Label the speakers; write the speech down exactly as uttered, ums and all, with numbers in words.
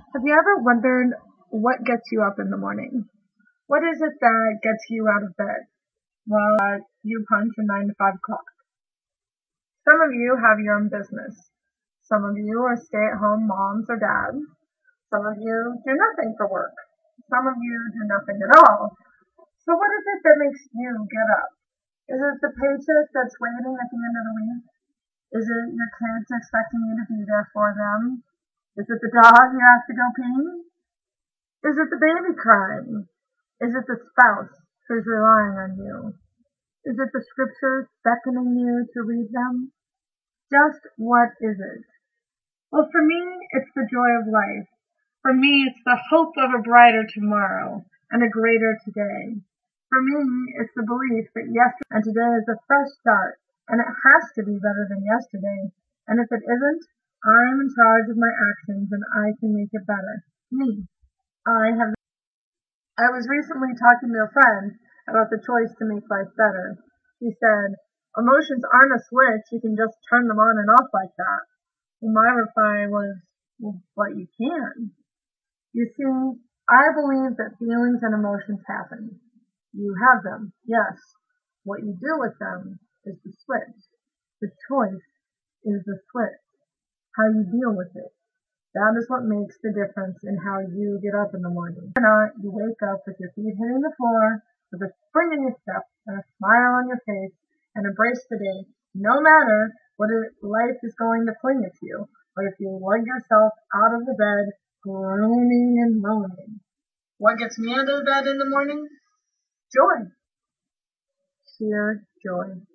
Speaker 1: Have you ever wondered what gets you up in the morning? What is it that gets you out of bed? Well, uh, you punch a nine to five clock. Some of you have your own business. Some of you are stay-at-home moms or dads. Some of you do nothing for work. Some of you do nothing at all. So what is it that makes you get up? Is it the paycheck that's waiting at the end of the week? Is it your kids expecting you to be there for them? Is it the dog you have to go pee? Is it the baby crying? Is it the spouse who's relying on you? Is it the scriptures beckoning you to read them? Just what is it? Well, for me, it's the joy of life. For me, it's the hope of a brighter tomorrow and a greater today. For me, it's the belief that yesterday and today is a fresh start, and it has to be better than yesterday. And if it isn't, I'm in charge of my actions and I can make it better. Me. I have I was recently talking to a friend about the choice to make life better. She said, emotions aren't a switch, you can just turn them on and off like that. And my reply was, well, but you can. You see, I believe that feelings and emotions happen. You have them, yes. What you do with them is the switch. The choice is the switch. How you deal with it. That is what makes the difference in how you get up in the morning. Or not, you wake up with your feet hitting the floor, with a spring in your step, and a smile on your face, and embrace the day, no matter what life is going to fling at you, or if you lug yourself out of the bed, groaning and moaning. What gets me out of bed in the morning? Joy. Sheer joy.